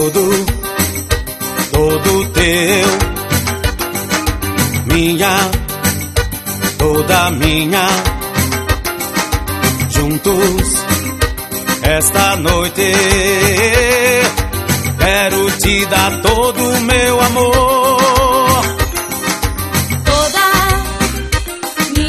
todo teu, minha, toda minha, juntos esta noite quero te dar todo o meu amor.